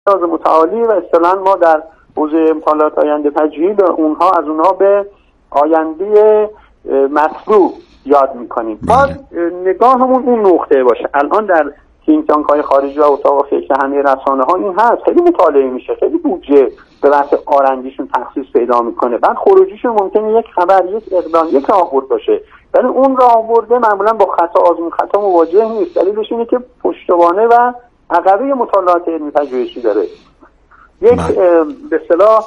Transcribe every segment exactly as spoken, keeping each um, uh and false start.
لحاظ متعالی و اصطلاحاً ما در حوزه مطالعات آینده پذیری به اونها از اونها به آینده مطلوب یاد میکنیم. باز نگاهمون اون نقطه باشه. الان در تینک تانک های خارجی و اتاق فکر همه رسانه ها این هست، خیلی مطالعه میشه، خیلی بودجه به بحث آرندیشون تخصیص پیدا میکنه، بعد خروجیشون ممکنه یک خبر، یک اقدام، یک راهبرد باشه، ولی اون راهبرده معمولا با خطا آزمون خطا مواجه نیست. دلیلش اینه که پشتوانه و عقبه مطالعات علمی پژوهشی داره. یک به اصطلاح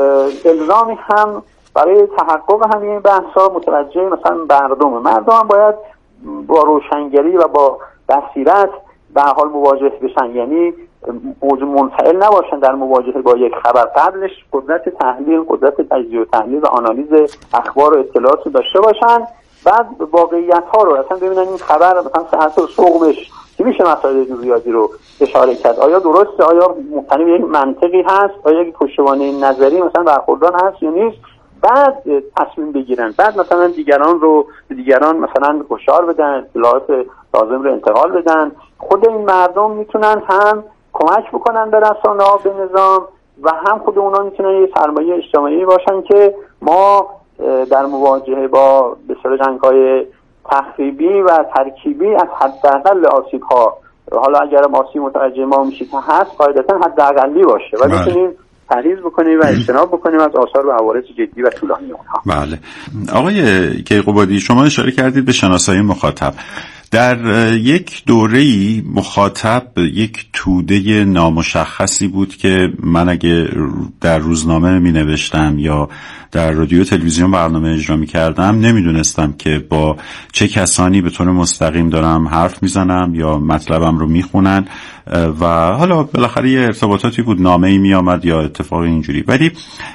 الزامی هم برای تحقق همین بحث‌ها متوجه مثلا مردم مردم هم باید با روشنگری و با بصیرت به حال مواجه بشن، یعنی موضوع منفعل نباشن در مواجهه با یک خبر. قبلش قدرت تحلیل، قدرت تجزیه و تحلیل و آنالیز اخبار و اطلاعات رو داشته باشن، بعد واقعیت‌ها رو اصلا ببینن این خبر مثلا صحت و سقمش چی میشه، مسائل ریاضی رو اشاره کرد، آیا درسته، آیا مبتنی یک منطقی هست، آیا یک پشتوانه نظری مثلا برخوردار هست یا نیست، بعد تصمیم بگیرن، بعد مثلا دیگران رو دیگران مثلا هشدار بدن، اطلاعات لازم رو انتقال بدن. خود این مردم میتونن هم کمک بکنن به رسانه‌ها، به نظام، و هم خود اونا میتونن یه سرمایه اجتماعی باشن که ما در مواجهه با به اصطلاح جنگ‌های تخریبی و ترکیبی از حداقل آسیب‌ها، حالا اگر آسیب متوجه ما میشید هست، قاعدتاً حداقلی باشه و بتونیم پرهیز بکنیم و اجتناب بکنیم از آثار و عوارض جدی و طولانی اونها. بله. آقای کیقوبادی، شما اشاره کردید به شناسایی مخاطب. در یک دوره‌ای مخاطب یک توده نامشخصی بود که من اگه در روزنامه می نوشتم یا در رادیو تلویزیون برنامه اجرا می کردم نمیدونستم که با چه کسانی به طور مستقیم دارم حرف میزنم یا مطلبم رو میخونن و حالا بالاخره یه ارتباطاتی بود، نامه‌ای می آمد یا اتفاق اینجوری. ولی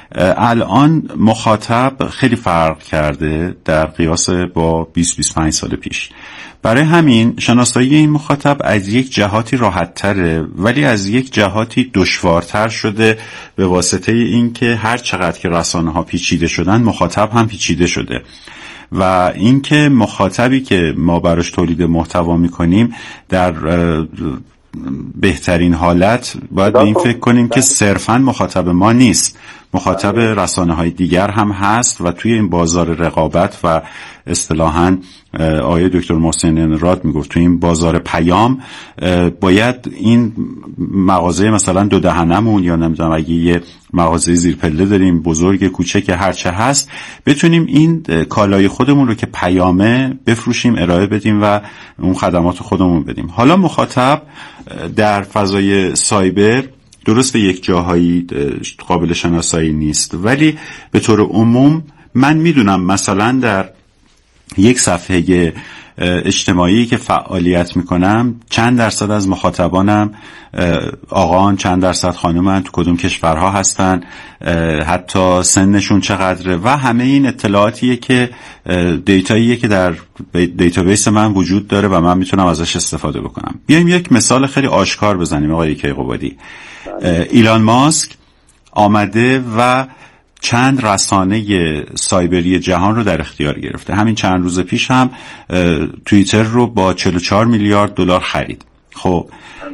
الان مخاطب خیلی فرق کرده در قیاس با بیست بیست و پنج سال پیش. برای همین شناسایی این مخاطب از یک جهاتی راحت تره ولی از یک جهاتی دشوارتر شده به واسطه این که هر چقدر که رسانه ها پیچیده شدن مخاطب هم پیچیده شده و اینکه مخاطبی که ما براش تولید محتوا میکنیم در بهترین حالت باید به این فکر کنیم که صرفاً مخاطب ما نیست، مخاطب رسانه های دیگر هم هست و توی این بازار رقابت و اصطلاحاً آقای دکتر محسن راد میگفت توی این بازار پیام باید این مغازه مثلا دو دهنمون یا نمیدونم اگه یه مغازه زیر پله داریم بزرگ کوچک هرچه هست بتونیم این کالای خودمون رو که پیامه بفروشیم، ارائه بدیم و اون خدمات خودمون بدیم. حالا مخاطب در فضای سایبر درست به یک جاهایی قابل شناسایی نیست ولی به طور عموم من میدونم مثلا در یک صفحه اجتماعی که فعالیت میکنم چند درصد از مخاطبانم آقان، چند درصد خانومن، تو کدوم کشورها هستن، حتی سنشون چقدره و همه این اطلاعاتیه که دیتاییه که در دیتابیس من وجود داره و من میتونم ازش استفاده بکنم. بیایم یک مثال خیلی آشکار بزنیم. آقای کیقوبادی، ایلان ماسک آمده و چند رسانه سایبری جهان رو در اختیار گرفته. همین چند روز پیش هم توییتر رو با چهل و چهار میلیارد دلار خرید. خب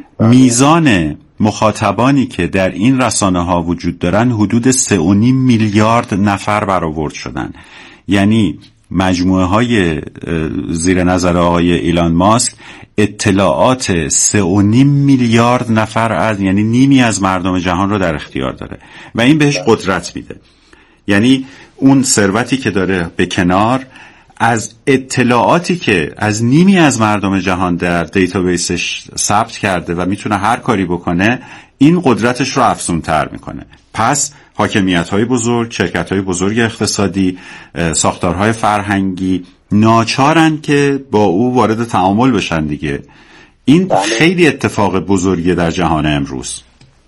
میزان مخاطبانی که در این رسانه ها وجود دارن حدود سه و نیم میلیارد نفر برآورد شدن. یعنی مجموعه های زیر نظر آقای ایلان ماسک اطلاعات سه و نیم میلیارد نفر از یعنی نیمی از مردم جهان رو در اختیار داره و این بهش قدرت میده. یعنی اون ثروتی که داره به کنار از اطلاعاتی که از نیمی از مردم جهان در دیتابیسش ثبت کرده و میتونه هر کاری بکنه، این قدرتش رو افزونتر میکنه. پس حاکمیت‌های بزرگ، شرکت‌های بزرگ اقتصادی، ساختارهای فرهنگی ناچارن که با او وارد تعامل بشن دیگه. این بله. خیلی اتفاق بزرگیه در جهان امروز.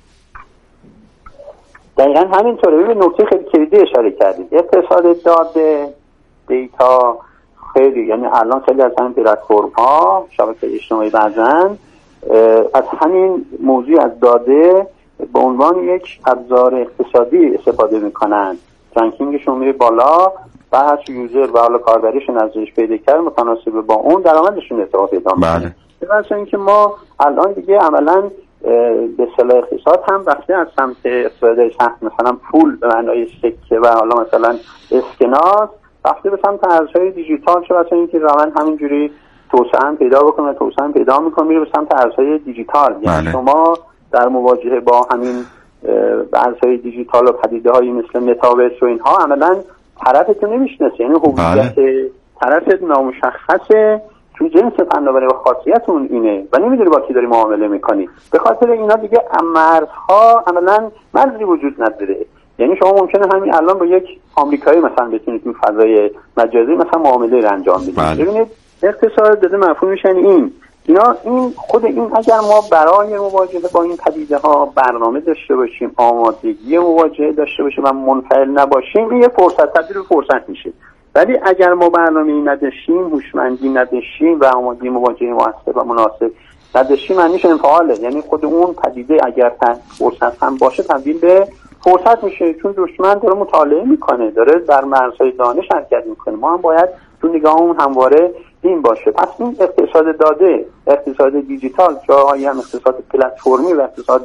دقیقا همینطوره. ببین نکته خیلی کلیدی اشاره کردید. اقتصاد داده، دیتا خیلی، یعنی الان خیلی از همین پلتفرم‌ها، شبکه اجتماعی بعضن از همین موضوع از داده به عنوان یک ابزار اقتصادی استفاده میکنن. رنکینگشون میره بالا و هر چی یوزر و حالا کاربریشون ازش پیدا کرد متناسب با اون درآمدشون اتفاق پیدا میکنه. بله. مثلا اینکه ما الان دیگه عملاً به اصطلاح اقتصاد هم رفته از سمت اقتصاد سخت، مثلا پول به معنای سکه و حالا مثلا اسکناس، رفته به سمت ارزهای دیجیتال، چه مثلا اینکه روند همینجوری توسعه پیدا بکنه، توسعه پیدا میکنه میره به سمت ارزهای دیجیتال. یعنی شما در مواجهه با همین ارزهای دیجیتال و پدیده‌هایی مثل متاورس و اینها عملاً طرفتون نمیشناسه، یعنی هویت طرف نامشخصه تو جنس فناوری و خاصیت اون اینه و نمیدونی با کی داری معامله میکنی. به خاطر اینا دیگه مرزها عملاً مرزی وجود نداره. یعنی شما ممکنه همین الان با یک آمریکایی مثلا بتونید تو فضای مجازی مثلا معامله رو انجام بدید. ببینید اقتصاد داده مفهوم میشن این اینا این خود این اگر ما برای مواجهه با این پدیده ها برنامه داشته باشیم، آمادگی مواجهه داشته باشیم و منفعل نباشیم، این یه فرصت تبدیل به فرصت میشه. ولی اگر ما برنامه‌ای نداشتیم، هوشمندی نداشتیم و آمادگی مواجهه موثر و مناسب نداشتیم، معنیش انفعاله. یعنی خود اون پدیده اگر فرصت هم باشه تبدیل به فرصت میشه، چون دشمن داره مطالعه میکنه، داره در مرزهای دانش حرکت میکنه. ما هم باید تو نگاهمون همواره این باشه. پس این اقتصاد داده، اقتصاد دیجیتال، جایی هم اقتصاد پلتفرمی و اقتصاد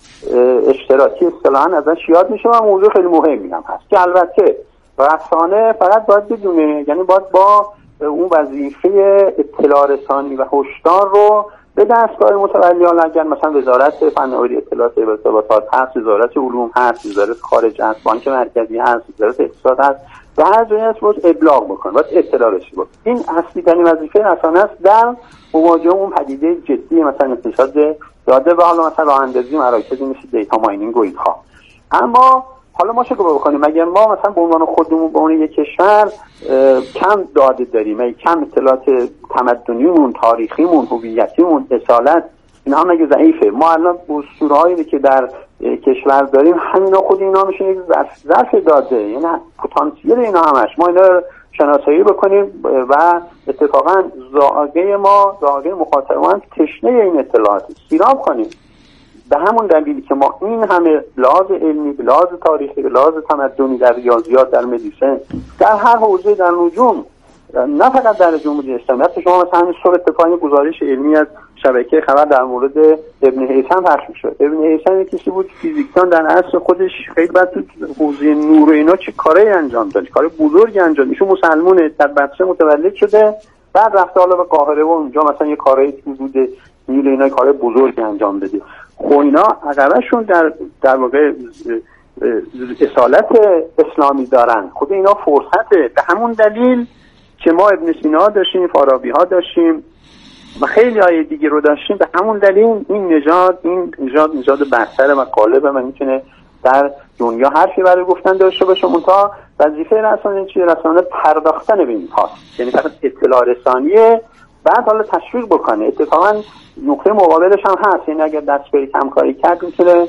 اشتراکی اصطلاحاً ازش یاد میشه و موضوع خیلی مهمی هم هست که البته رسانه فقط باید بدونه، یعنی باید با اون وظیفه اطلاع رسانی و هشدار رو به دستگاه متولیان، اگر مثلا وزارت فناوری اطلاعات و ارتباطات هست، وزارت علوم هست، وزارت خارجه هست، بانک مرکزی هست، وزارت اقتصاد هست، و هر جایی هست باید ابلاغ بکنه، باید اطلاع رسانی بکنه. این اصلی ترین وظیفه رسانه است در مواجهه اون پدیده جدی مثلا اقتصاد داده و حالا مثلا راه اندازی مراکزی مثل دیتا ماینینگ و اینها. اما حالا ما چه کار بکنیم؟ اگر ما مثلا به عنوان خودمون به عنوان یک کشور کم داده داریم، کم اطلاعات تمدنیمون، تاریخیمون، هویتیمون، اصالت اینا هم اگه ضعیفه، ما الان اسطوره‌هایی که در کشور داریم همینا خود اینا میشه یک ظرف داده، یعنی پتانسیل اینا همش ما اینا رو شناسایی بکنیم و اتفاقا ذائقه ما، ذائقه مخاطبان تشنه این اطلاعات سیراب کنیم. به همون دلیلی که ما این همه لحاظ علمی، لحاظ تاریخی، لحاظ تمدنی در ریاضیات، در مدیسن، در هر حوزه، در نجوم، نه فقط در جمهوری اسلامی، حتی شما مثلا همین صبح اتفاقی گزارش علمی از شبکه خبر در مورد ابن هیثم پخش می‌شد. ابن هیثم کسی بود فیزیکدان در عصر خودش، خیلی بعد تو حوزه نور و اینا چه کاری انجام داد، کار بزرگی انجام داد. ایشون مسلمونه، در بصره متولد شده، بعد رفته حالا به قاهره و اونجا مثلا یه کارهای حدود نیل اینا کار بزرگی انجام بده. خب اینا عقبشون در در واقع اصالت اسلامی دارن. خود اینا فرصته. به همون دلیل که ما ابن سینا داشتیم، فارابی ها داشتیم و خیلی های دیگه رو داشتیم، به همون دلیل این نژاد این نژاد نژاد برتره و غالبه و میتونه در دنیا حرفی برای گفتن داشته باشه. منتها وظیفه رسانه چیه؟ رسانه پرداختن به این هاست، یعنی فقط اطلاع رسانیه، بعد حالا تشویق بکنه. اتفاقا نقطه مقابلش هم هست، یعنی اگر دستگاهی کمکاری کرد میتونه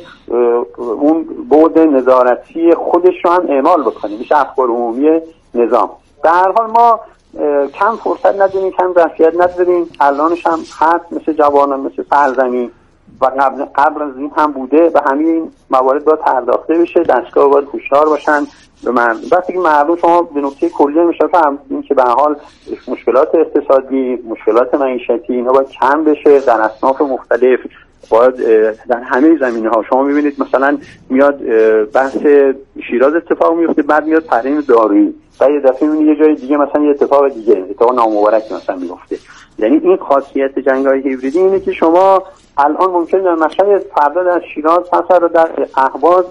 اون بعد نظارتی خودش رو هم اعمال بکنه، میشه اخبار عمومی نظام. در هر حال ما کم فرصت نداریم، کم ظرفیت نداریم. الانش هم هست، مثل جوانان، مثل سرزمین و قبل قبل از این هم بوده و همین این موارد باید پرداخته بشه. دستگاه باید هوشیار باشن به مردم. وقتی که مردم شما به نکته کلی میشه فهم این که به هر حال مشکلات اقتصادی، مشکلات معیشتی اینا باید کم بشه در اصناف مختلف، باید در همه زمینه‌ها. شما می‌بینید مثلا میاد بحث شیراز اتفاق میفته، بعد میاد تحریم دارویی، بعد یه دفعه می‌بینید یه جای دیگه مثلا یه اتفاق دیگه، اتفاق نامبارک مثلا میفته. یعنی این خاصیت جنگ‌های هیبریدی اینه که شما الان ممکنه در مشهد، فردا در شیراز، پس رو در اهواز،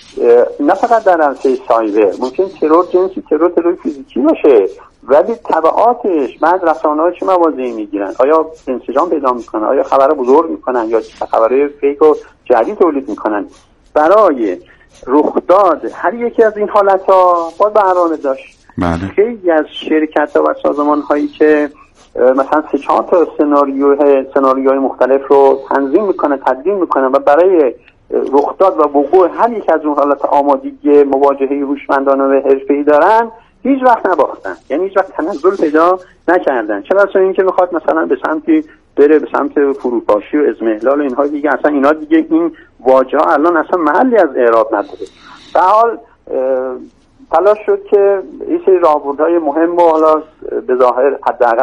نه فقط در عرصه سایبر، ممکن ترور جنسی، ترور ترور فیزیکی باشه، ولی تبعاتش بعد رسانه‌ها چه موازی میگیرن؟ آیا انسجام پیدا میکنن؟ آیا خبر بزرگ میکنن یا خبرهای فیک و جعلی تولید میکنن؟ برای رخداد هر یکی از این حالت‌ها باید برنامه داشت. بله. خیلی از شرکت‌ها و سازمان‌هایی که مثلا سه چهار تا سناریوهای سناریوهای مختلف رو تنظیم میکنن، تدوین میکنن و برای رخداد و وقوع هر یک از اون حالات آمادگی مواجهه هوشمندانه و حرفه‌ای دارن، هیچ وقت نباختن، یعنی هیچ وقت تنزل پیدا نکردن. چه بسا این که میخواد مثلا به سمتی بره به سمت فروپاشی و اضمحلال و اینها دیگه، اصلا اینا دیگه این واژه ها الان اصلا محلی از اعراب نداره. به حال تلاش شد که این سری راهبردهای مهم و حالا به ظاهر حداقل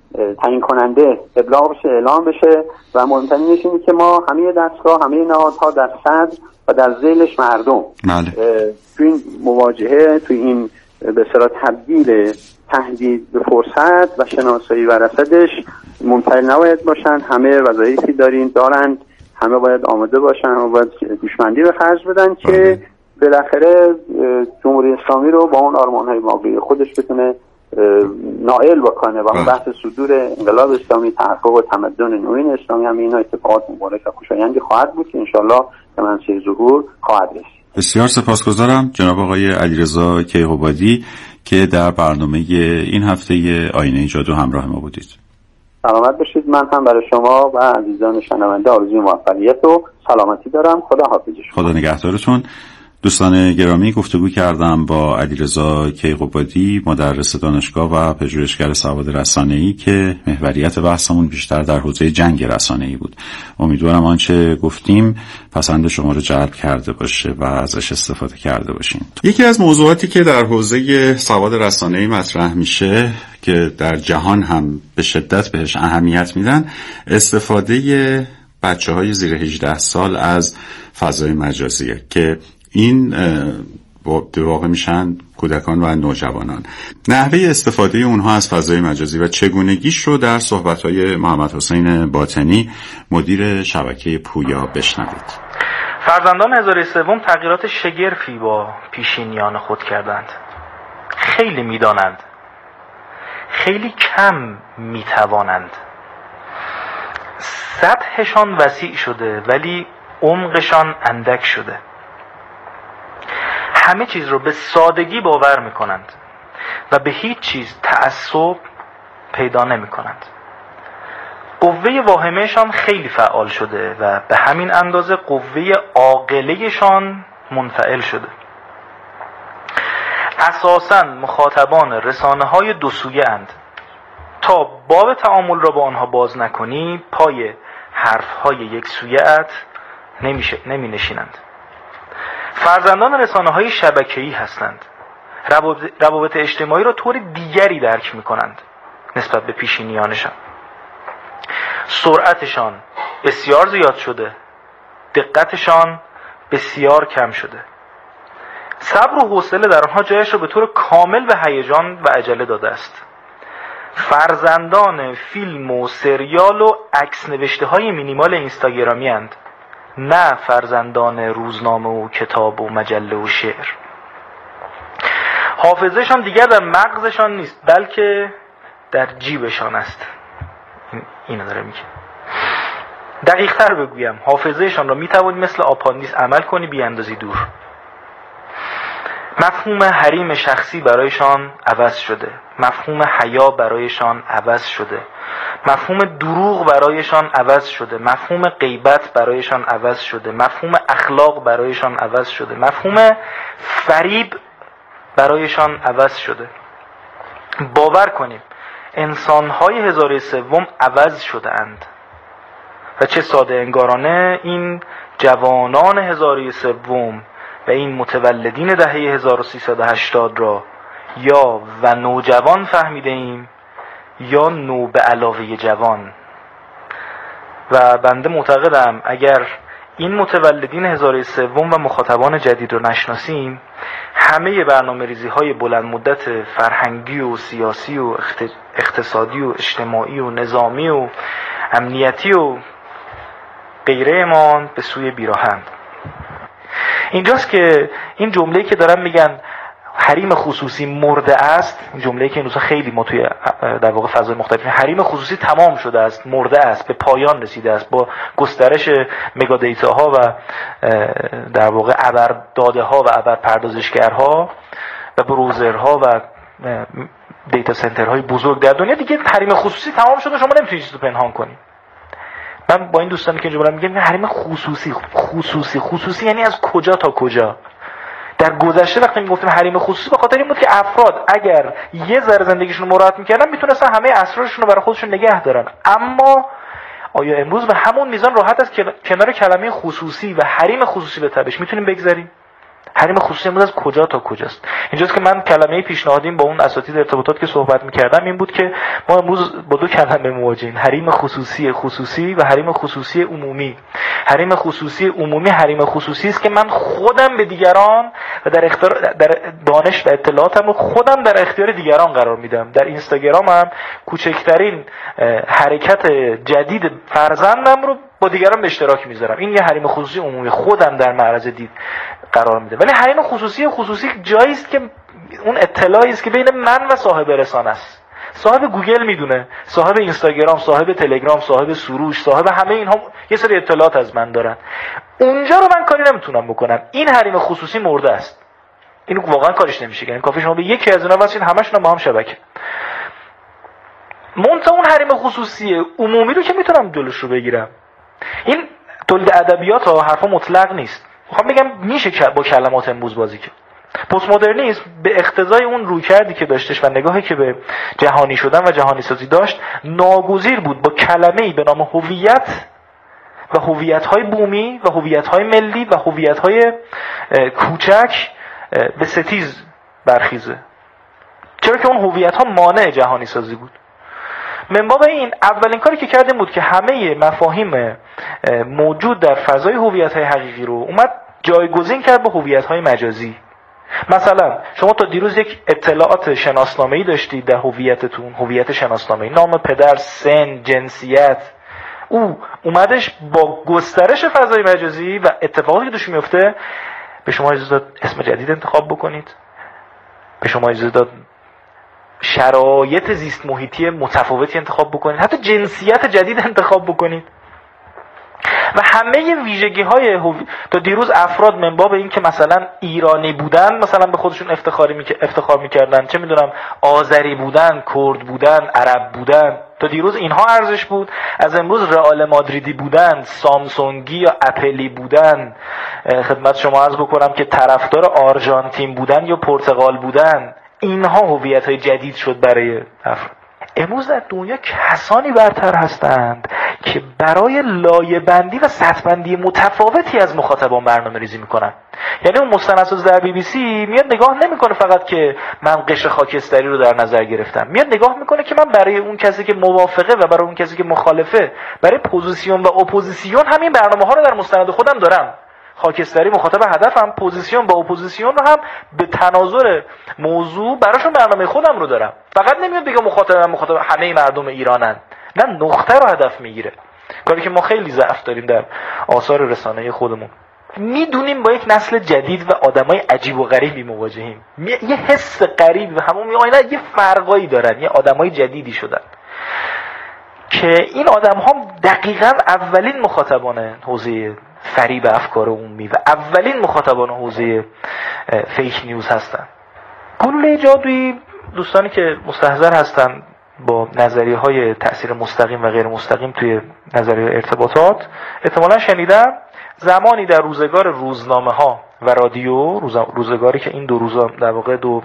تعیین کننده ابلاغ بشه، اعلام بشه و مهمترینش اینه که ما همه دستگاه، همه نهادها در صدر و در ذیلش مردم تو این مواجهه، تو این به اصطلاح تبدیل تهدید به فرصت و شناسایی و رصدش منفعل نباید باشن. همه وظایفی دارین دارند، همه باید آماده باشن، همه باید هوشمندی به خرج بدن که بالاخره جمهوری اسلامی رو با اون آرمان‌های واقعی خودش بتونه نائل بکنه و اون بحث صدور انقلاب اسلامی، تحقق و تمدن نوین اسلامی، هم اینا اتفاقات مبارک و خوشایندی خواهد بود که انشالله به منصه ظهور خواهد رسید. بسیار سپاسگزارم جناب آقای علیرضا کیقوبادی که در برنامه این هفته آینه جادو همراه ما بودید. سلامت باشید. من هم برای شما و عزیزان شنونده آرزوی موفقیت و سلامتی دارم. خدا حافظ شما. خدا نگهدارتون. دوستان گرامی، گفتگو کردم با علیرضا کیقوبادی، مدرس دانشگاه و پژوهشگر سواد رسانه‌ای که محوریت بحثمون بیشتر در حوزه جنگ رسانه‌ای بود. امیدوارم آنچه گفتیم پسند شما رو جلب کرده باشه و ازش استفاده کرده باشین. یکی از موضوعاتی که در حوزه سواد رسانه‌ای مطرح میشه که در جهان هم به شدت بهش اهمیت میدن، استفاده بچه‌های زیر هجده سال از فضای مجازیه که این در واقع میشن کودکان و نوجوانان. نحوه استفاده اونها از فضای مجازی و چگونگیش رو در صحبت‌های محمد حسین باطنی مدیر شبکه پویا بشنوید. فرزندان هزاره سوم تغییرات شگرفی با پیشینیان خود کردند. خیلی میدانند، خیلی کم میتوانند. سطحشان وسیع شده ولی عمقشان اندک شده. همه چیز رو به سادگی باور می کنند و به هیچ چیز تعصب پیدا نمی کنند. قوه واهمهشان خیلی فعال شده و به همین اندازه قوه عاقلهشان منفعل شده. اساساً مخاطبان رسانه های دو سویه اند. تا باب تعامل را با آنها باز نکنی پای حرف های یک سویه‌ات نمی نشینند. فرزندان رسانه های شبکه‌ای هستند. روابط اجتماعی را طور دیگری درک می کنند نسبت به پیشینیانشان. سرعتشان بسیار زیاد شده، دقتشان بسیار کم شده. صبر و حوصله در آنها جایش را به طور کامل به هیجان و عجله داده است. فرزندان فیلم و سریال و عکس نوشته های مینیمال اینستاگرامی اند، نه فرزندان روزنامه و کتاب و مجله و شعر. حافظهشان دیگر در مغزشان نیست بلکه در جیبشان است. اینو داره میگه. دقیق تر بگویم، حافظهشان را میتوانی مثل آپاندیس عمل کنی بیاندازی دور. مفهوم حریم شخصی برایشان عوض شده، مفهوم حیا برایشان عوض شده، مفهوم دروغ برایشان عوض شده، مفهوم غیبت برایشان عوض شده، مفهوم اخلاق برایشان عوض شده، مفهوم فریب برایشان عوض شده. باور کنیم انسان‌های هزاره سوم عوض شده اند و چه ساده انگارانه این جوانان هزاره سوم و این متولدین دهه هزار و سیصد و هشتاد را یا و نوجوان فهمیده ایم یا نو به علاوه جوان. و بنده معتقدم اگر این متولدین هزاره سوم و مخاطبان جدید رو نشناسیم، همه برنامه ریزی های بلند مدت فرهنگی و سیاسی و اقتصادی و اجتماعی و نظامی و امنیتی و غیره ما به سوی بیراهند. اینجاست که این جمله‌ای که دارن میگن حریم خصوصی مرده است، این جمله‌ای که این روزا خیلی ما توی در واقع فضای مختلف حریم خصوصی تمام شده است، مرده است، به پایان رسیده است با گسترش مگا دیتاها و در واقع ابر داده ها و ابر پردازشگرها و بروزرها و دیتا سنترهای بزرگ در دنیا. دیگه حریم خصوصی تمام شده، شما نمیتونید چیزی رو پنهان کنید. من با این دوستانی که اینجا میگم حریم خصوصی خصوصی خصوصی یعنی از کجا تا کجا؟ در گذشته وقتی میگفتیم حریم خصوصی به خاطر این بود که افراد اگر یه ذره زندگیشون رو مراعات میکردن میتونستن همه اسرارشون رو برای خودشون نگه دارن. اما آیا امروز به همون میزان راحت از کنار کلمه خصوصی و حریم خصوصی به تبش میتونیم بگذاریم؟ حریم خصوصی امروز از کجا تا کجاست؟ اینجاست که من کلمه پیشنهادیم با اون اساتید ارتباطات که صحبت می‌کردم این بود که ما امروز با دو کلمه مواجهیم، حریم خصوصی خصوصی و حریم خصوصی عمومی. حریم خصوصی عمومی حریم خصوصی است که من خودم به دیگران و در اختیار در دانش و اطلاعاتم رو خودم در اختیار دیگران قرار میدم. در اینستاگرامم کوچکترین حرکت جدید فرزندم رو با دیگران به اشتراک میذارم. این یه حریم خصوصی عمومی، خودم در معرض دید قرار میده. ولی حریم خصوصی خصوصی جایی است که اون اطلاعی است که بین من و صاحب رسانه است. صاحب گوگل میدونه، صاحب اینستاگرام، صاحب تلگرام، صاحب سروش، صاحب همه اینها یه سری اطلاعات از من دارن. اونجا رو من کاری نمیتونم بکنم. این حریم خصوصی مرده است. اینو واقعا کارش نمیشه. یعنی کافی شما به یکی از اینا واسین همشون با هم شبکه. منتها اون حریم خصوصی عمومی رو که میتونم جلوش رو بگیرم. این تولید ادبیات ها حرفا مطلق نیست. میخوام بگم میشه با کلمات امروز بازی کرد. پست مدرنیسم به اقتضای اون رویکردی که داشتش و نگاهی که به جهانی شدن و جهانی سازی داشت ناگزیر بود با کلمه‌ای به نام هویت و هویت‌های بومی و هویت‌های ملی و هویت‌های کوچک به ستیز برخیزه. چرا که اون هویت‌ها مانع جهانی سازی بود. من باب این اولین کاری که کردیم بود که همه مفاهیم موجود در فضای هویت‌های حقیقی رو اومد جایگزین کرد با هویت‌های مجازی. مثلا شما تا دیروز یک اطلاعات شناسنامه‌ای داشتید در هویتتون، هویت شناسنامه‌ای، نام پدر، سن، جنسیت. او اومدش با گسترش فضای مجازی و اتفاقی که توش میفته به شما اجازه داد اسم جدید انتخاب بکنید، به شما اجازه داد شرایط زیست محیطی متفاوتی انتخاب بکنید، حتی جنسیت جدید انتخاب بکنید و همه ویژگی های هوی... تا دیروز افراد من باب این که مثلا ایرانی بودن مثلا به خودشون افتخاری می... افتخار میکردن، چه میدونم آذری بودن، کرد بودن، عرب بودن، تا دیروز اینها ارزش بود. از امروز رئال مادریدی بودن، سامسونگی یا اپلی بودن، خدمت شما عرض بکنم که طرفدار آرژانتین بودن یا پرتغال بودن، اینها هویت های جدید شد برای افراد. امروز در دنیا کسانی برتر هستند که برای لایه‌بندی و سطح‌بندی متفاوتی از مخاطبان برنامه‌ریزی میکنن. یعنی اون مستندساز در بی بی سی میاد نگاه نمیکنه فقط که من قشر خاکستری رو در نظر گرفتم، میاد نگاه میکنه که من برای اون کسی که موافقه و برای اون کسی که مخالفه، برای پوزیسیون و اپوزیسیون همین برنامه‌ها رو در مستند خودم دارم. خاکستری مخاطب هدفم، پوزیسیون با اپوزیسیون رو هم به تناظر موضوع براشون برنامه خودم رو دارم. فقط نمیاد بگه مخاطب مخاطب همه مردم ایرانن، نه، نقطه رو هدف میگیره. کاری که ما خیلی ضعف داریم در آثار رسانه‌ای خودمون. میدونیم با یک نسل جدید و آدمای عجیب و غریبی مواجهیم. یه حس غریب و همون میاینا یه فرقایی دارن، یه آدمای جدیدی شدن که این آدم‌ها دقیقاً اولین مخاطبان حوزه فریب افکار عمومی و اولین مخاطبان حوزه فیک نیوز هستن. گلوله جادویی، دوستانی که مستحضر هستن با نظریه های تأثیر مستقیم و غیر مستقیم توی نظریه ارتباطات احتمالا شنیدن، زمانی در روزگار روزنامه ها و رادیو، روزگاری که این دو روز در واقع دو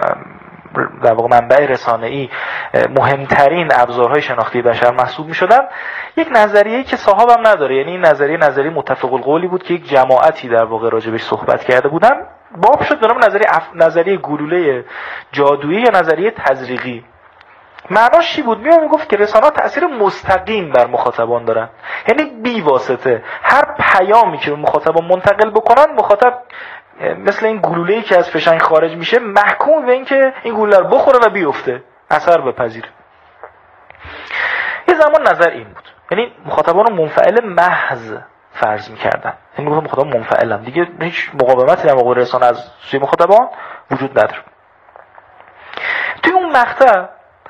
در واقع منبع رسانه‌ای مهمترین ابزارهای شناختی بشر محسوب می‌شدن، یک نظریه‌ای که صاحبم نداره، یعنی این نظریه نظریه متفق القولی بود که یک جماعتی در واقع راجبش صحبت کرده بودن، باب شد به نام نظریه اف... نظریه گلوله جادویی یا نظریه تزریقی. معناش چی بود؟ میاد میگفت که رسانه‌ها تأثیر مستقیم بر مخاطبان دارن، یعنی بی واسطه هر پیامی که به مخاطبان منتقل بکنن، مخاطب مثل این گلوله‌ای که از فشنگ خارج میشه محکوم به این که این گلوله رو بخوره و بیفته، اثر بپذیره. یه زمان نظر این بود، یعنی مخاطبان رو منفعل محض فرض میکردن، یعنی میگفتن مخاطبان منفعلن، دیگه هیچ مقاومتی در مقابل رسانه از سوی مخاطبان وجود نداره. توی اون مقطع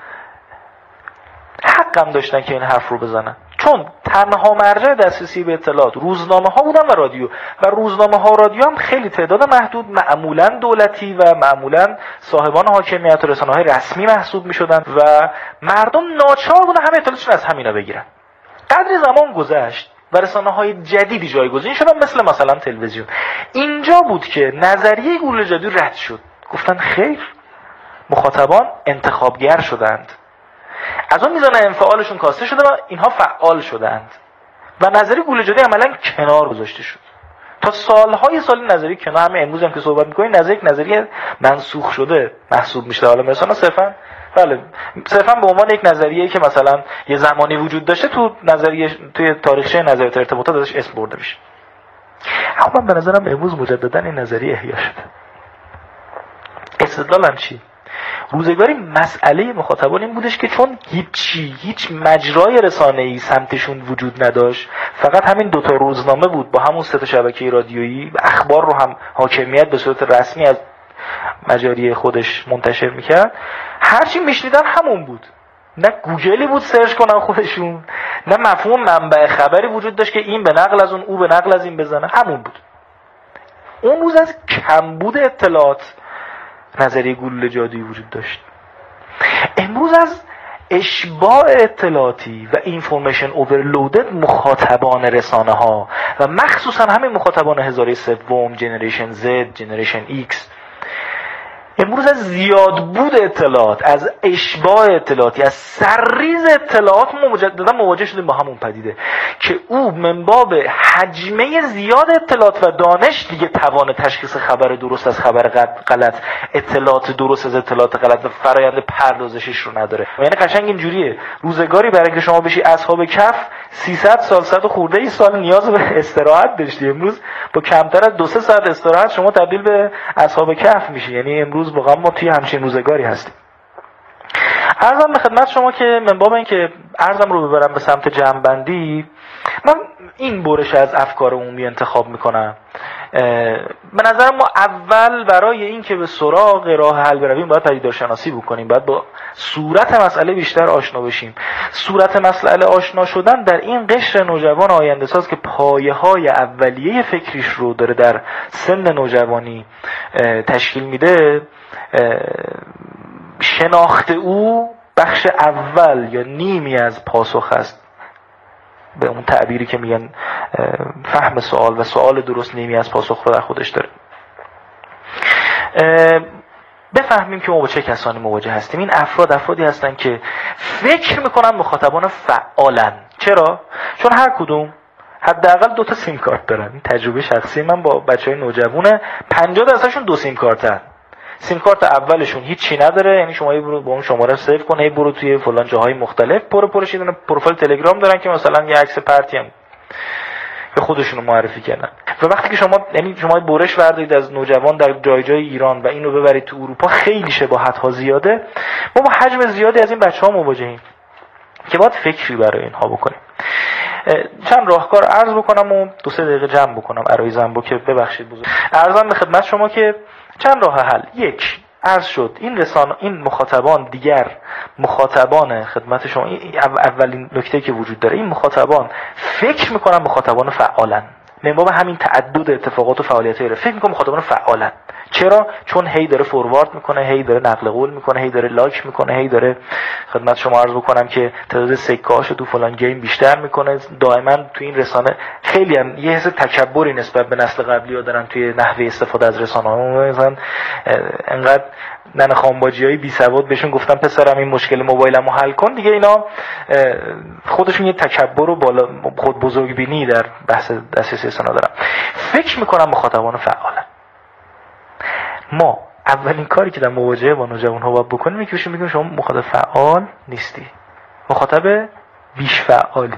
حقم داشتن که این حرف رو بزنن، چون تنها مرجع دسترسی به اطلاعات روزنامه ها بودن و رادیو، و روزنامه ها و رادیو هم خیلی تعداد محدود، معمولا دولتی و معمولا صاحبان حاکمیت و رسانه های رسمی محسوب می شدن و مردم ناچار بودن همه اطلاعاتشون از همینا بگیرن. قدر زمان گذشت و رسانه های جدیدی جایگزین شدن، مثل مثلا تلویزیون. اینجا بود که نظریه گلوله جادو رد شد. گفتن خیر، مخاطبان انتخابگر شدند، از اون میزان انفعالشون کاسته شده و اینها فعال شدند و نظریه گلوله جادو عملا کنار گذاشته شد. تا سالهای سال نظریه کنار همه امروز هم که صحبت می‌کنیم نظریه یک نظریه منسوخ شده محسوب میشه. حالا مثلا صرفا بله صرفا به عنوان یک نظریه‌ای که مثلا یه زمانی وجود داشته تو نظریه توی تاریخچه نظریات ارتباطات ازش اسم برده میشه. اما من به نظرم امروز مجددا این نظریه احیا شده. استدلالم چی؟ روزگاری مسئله مخاطبان این بودش که چون هیچی هیچ مجرای رسانه‌ای سمتشون وجود نداشت، فقط همین دوتا روزنامه بود با همون سه تا شبکه رادیویی و اخبار رو هم حاکمیت به صورت رسمی از مجاری خودش منتشر میکرد، هرچی میشنیدن همون بود. نه گوگلی بود سرچ کنن خودشون، نه مفهوم منبع خبری وجود داشت که این به نقل از اون او به نقل از این بزنه، همون بود. اون روز از کمبود اطلاعات نظریه گلوله جادویی وجود داشت. امروز از اشباع اطلاعاتی و اینفورمیشن اوورلودد مخاطبان رسانه ها و مخصوصا همین مخاطبان هزاره سوم، جنریشن زد، جنریشن ایکس، امروز از زیاد بود اطلاعات، از اشباع اطلاعاتی، از سرریز اطلاعات ما مجددا مواجه شدیم با همون پدیده که او من باب حجمه زیاد اطلاعات و دانش دیگه توان تشخیص خبر درست از خبر غلط، اطلاعات درست از اطلاعات غلط و فرایند پردازشش رو نداره. یعنی قشنگ اینجوریه روزگاری برای اینکه شما بشی اصحاب کهف سیصد سال صد خورده ای سال نیاز به استراحت داشتی، امروز با کمتر از دو سه ساعت استراحت شما تبدیل به اصحاب کهف میشی. یعنی امروز واقعا ما توی همچین روزگاری هستیم. عرضم به خدمت شما که من باب این که عرضم رو ببرم به سمت جمع‌بندی، من این برش از افکار عمومی انتخاب میکنم. به نظر ما اول برای این که به سراغ راه حل برویم باید پدیدارشناسی بکنیم، باید با صورت مسئله بیشتر آشنا بشیم. صورت مسئله آشنا شدن در این قشر نوجوان آینده ساز که پایه های اولیه فکریش رو داره در سن نوجوانی تشکیل میده، شناخت او بخش اول یا نیمی از پاسخ است. به اون تعبیری که میگن فهم سوال و سوال درست نیمی از پاسخ رو در خودش داره. بفهمیم که ما با چه کسانی مواجه هستیم. این افراد افرادی هستن که فکر میکنن مخاطبان فعالن. چرا؟ چون هر کدوم حداقل دو تا سیم کارت دارن. این تجربه شخصی من با بچهای نوجوانه، پنجاه درصدشون دو سیم کارتن. سیم کارت اولشون هیچی نداره، یعنی شما برو با اون شماره سیو کن، هی برو توی فلان جاهای مختلف پر پرش یه پروفایل تلگرام دارن که مثلا یه عکس پرتی هم به خودشون رو معرفی کردن. و وقتی که شما یعنی شما برش بردارید از نوجوان در جای جای ایران و اینو ببرید تو اروپا، خیلی شباهت‌ها زیاده. ما با حجم زیادی از این بچه‌ها مواجهیم که باید فکری برای اینها بکنیم. چند راهکار عرض بکنم و دو سه دقیقه جمع بکنم عرایزم رو که ببخشید بزرگ. عرضم به خدمت شما که چند راه حل. یک، عرض شد این رسانه این مخاطبان دیگر مخاطبان خدمت شما، این اولین نکته که وجود داره، این مخاطبان فکر میکنن مخاطبان فعالن. من باب همین تعدد اتفاقات و فعالیت‌های رو فکر میکنم مخاطبان فعالن. چرا؟ چون هی داره فوروارد میکنه، هی داره نقل قول میکنه، هی داره لایک میکنه، هی داره خدمت شما عرض بکنم که تعداد سکه‌هاشو تو فلان گیم بیشتر میکنه. دائما تو این رسانه خیلی هم یه حس تکبری نسبت به نسل قبلی‌ها دارن توی نحوه استفاده از رسانه‌ها. مثلا انقدر ننه خانباجیای بی سواد بهشون گفتم پسرم این مشکل موبایلمو حل کن، دیگه اینا خودشون یه تکبر و بالا خود بزرگبینی در بحث دسترسی رسانه‌ها دارن. فکر میکنم مخاطبان فعالن. ما اولین کاری که در مواجهه با نوجوان‌ها باید بکنیم اینه که بهشون بگیم شما مخاطب فعال نیستی، مخاطب بیش فعالی.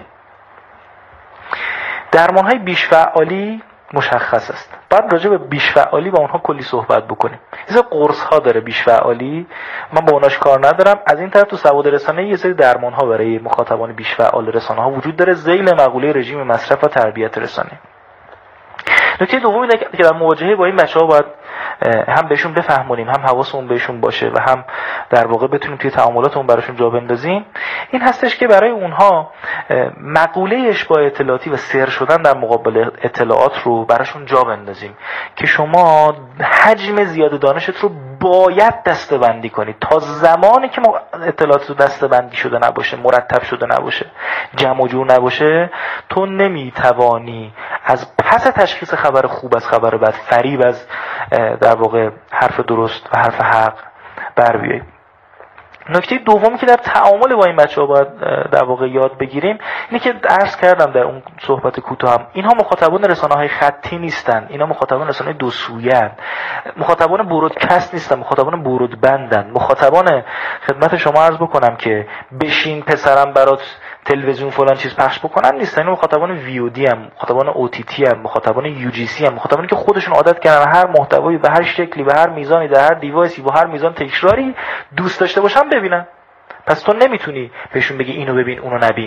درمان‌های بیش فعالی مشخص است. بعد راجع به بیش فعالی با اونها کلی صحبت بکنیم. یه سری قرص‌ها داره بیش فعالی، من با اوناش کار ندارم. از این طرف تو سواد رسانه‌ای یه سری درمان‌ها برای مخاطبان بیش فعال رسانه‌ها وجود داره ذیل مقوله رژیم مصرف و تربیت رسانه‌ای. نکته دومی اینه که در مواجهه با این بچه‌ها باید هم بهشون بفهمونیم، هم حواسمون بهشون باشه و هم در واقع بتونیم توی تعاملاتمون براشون جا بندازیم. این هستش که برای اونها مقوله اشباع اطلاعاتی و سر شدن در مقابل اطلاعات رو براشون جا بندازیم که شما حجم زیاد دانشت رو باید دسته‌بندی کنید. تا زمانی که اطلاعات رو دسته‌بندی شده نباشه، مرتب شده نباشه، جمع و جور نباشه، تو نمیتوانی از پس تشخیص خبر خوب از خبر بد، فریب از در واقع حرف درست و حرف حق بر بیایی. نکته دومی که در تعامل با این بچه‌ها باید در واقع یاد بگیریم اینه که عرض کردم در اون صحبت کوتاهم، اینها مخاطبان رسانه‌های خطی نیستن، اینها مخاطبان رسانه‌های دو سویه‌اند، مخاطبان برودکست نیستن، مخاطبان برودبندن. مخاطبان خدمت شما عرض بکنم که بشین پسرم برات تلویزیون فلان چیز پخش بکنن نیستن، این مخاطبان وی او دی هم، مخاطبان او تی تی هم، مخاطبان یو جی سی هم، مخاطبانی که خودشون عادت کردن هر محتوایی به هر شکلی به هر میزانی در هر دیوایسی با هر میزان تکراری دوست داشته باشن ببینن. پس تو نمیتونی بهشون بگی اینو ببین اونو نبین.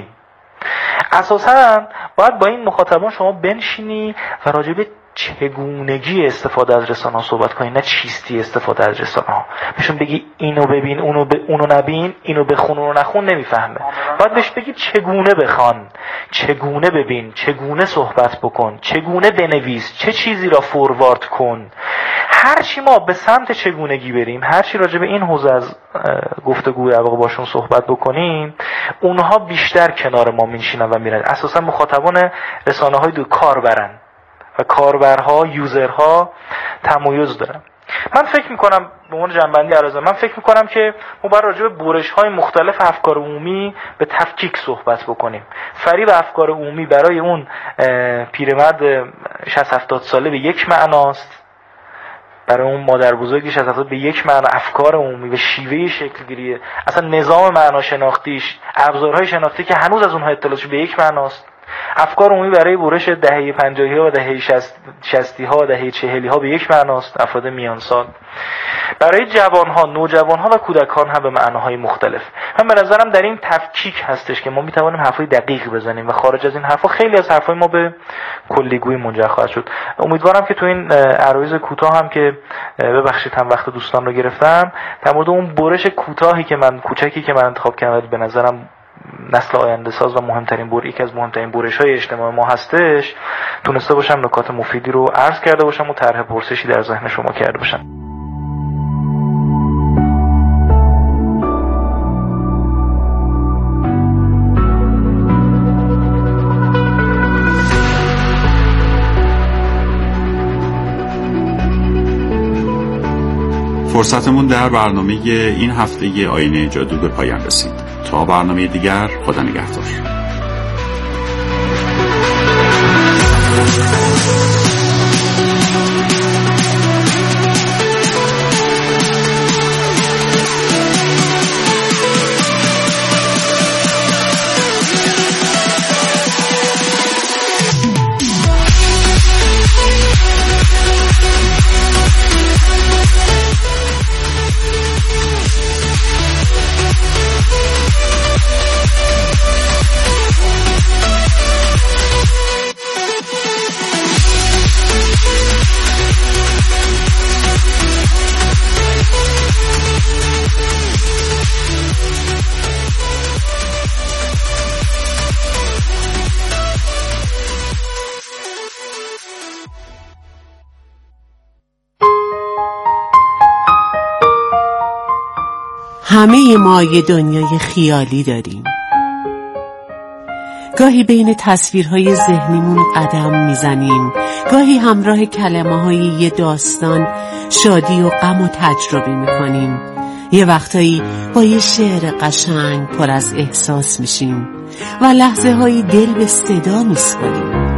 اساساً باید با این مخاطبان شما بنشینی و راجع به چگونگی استفاده از رسانه‌ها صحبت کنی، نه چیستی استفاده از رسانه‌ها. بهشون بگی اینو ببین اونو ب... اونو نبین، اینو بخون اونو نخون، نمیفهمه. باید بهش بگی چگونه بخوان، چگونه ببین، چگونه صحبت بکن، چگونه بنویس، چه چیزی را فوروارد کن. هر چی ما به سمت چگونگی بریم، هر چی راجع به این حوزه از گفتگو در واقع باشون صحبت بکنیم، اونها بیشتر کنار ما میشینن و میرن. اساسا مخاطبان رسانه‌های دو کاربرن و کاربرها، یوزرها تمایز دارن. من فکر میکنم به عنوان جنبندی عرضم، من فکر میکنم که ما باید راجع به برش‌های مختلف افکار عمومی به تفکیک صحبت بکنیم. فریب افکار عمومی برای اون پیرمرد شصت هفتاد ساله به یک معناست، برای اون مادر بزرگی شصت هفتاد به یک معنا افکار عمومی و شیوه شکلگیری اصلا نظام معنا شناختیش، ابزارهای شناختی که هنوز از اونها اطلاعش به یک معناست. افکار عمومی برای برش دهه پنجاهی ها و دهه شصتی ها و دهه چهلی ها به یک معناست، افراد میان سال. برای جوان ها، نوجوان ها و کودکان هم به معناهای مختلف. من به نظرم در این تفکیک هستش که ما میتوانیم حرفای دقیق بزنیم و خارج از این حرفا خیلی از حرفای ما به کلیگویی منجر خواهد شد. امیدوارم که تو این عرایض کوتاه هم که ببخشید هم وقت دوستان رو گرفتم، در مورد اون برش کوتاهی که من کوچکی که من انتخاب کردم به نظرم نسل آینده ساز و مهمترین بر یکی از مهمترین برش‌های اجتماع ما هستش، تونسته باشم نکات مفیدی رو عرض کرده باشم و طرح پرسشی در ذهن شما کرده باشم. فرصتمون در برنامه این هفته آینه جادو به پایان رسید. تا برنامه دیگر، خدا نگهدار. همه ما یه دنیای خیالی داریم. گاهی بین تصویرهای ذهنیمون قدم میزنیم، گاهی همراه کلمه‌های یه داستان شادی و غم و تجربه میکنیم، یه وقتایی با یه شعر قشنگ پر از احساس میشیم و لحظه هایی دل به صدا میسپاریم.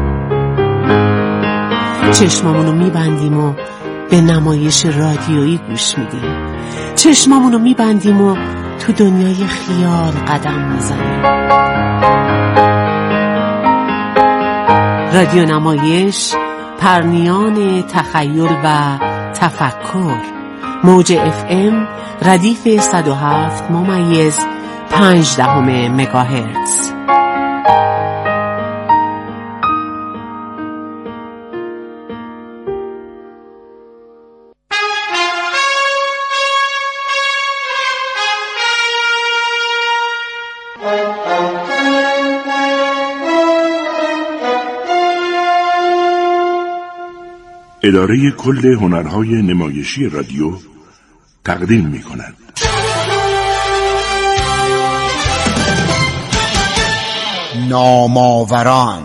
چشمامونو میبندیم و به نمایش رادیویی گوش میدیم، چشمامونو میبندیم و تو دنیای خیال قدم میزنیم. رادیو نمایش، پرنیان تخیل و تفکر، موج اف ام ردیف صد و هفت ممیز پنج دهم مگاهرتز. اداره کل هنرهای نمایشی رادیو تقدیم می کند. نامآوران.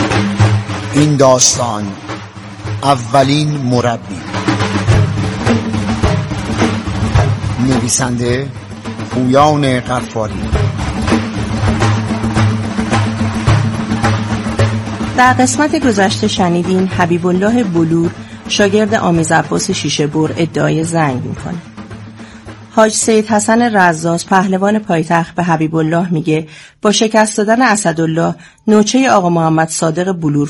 این داستان اولین مربی. نویسنده پویان غفاری. در قسمت گذشته شنیدین حبیب الله بلور شاگرد آمیز عباس شیشه‌بر ادعای زنگ میکنه. حاج سید حسن رزاز پهلوان پایتخت به حبیب الله میگه با شکست دادن اسدالله نوچه آقا محمد صادق بلور